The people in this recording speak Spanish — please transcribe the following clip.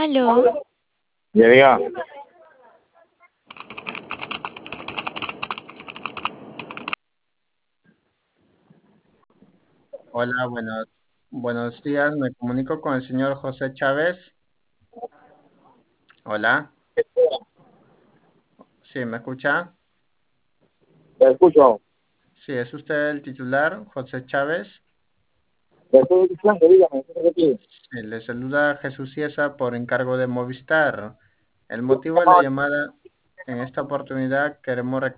Aló, Llega. Hola, buenos días. Me comunico con el señor José Chávez. Hola, sí, ¿me escucha? Te escucho. Sí, ¿es usted el titular, José Chávez? Te estoy escuchando, dígame, ¿qué repetir? Sí, le saluda Jesús Ciesa por encargo de Movistar. El motivo de la llamada, en esta oportunidad queremos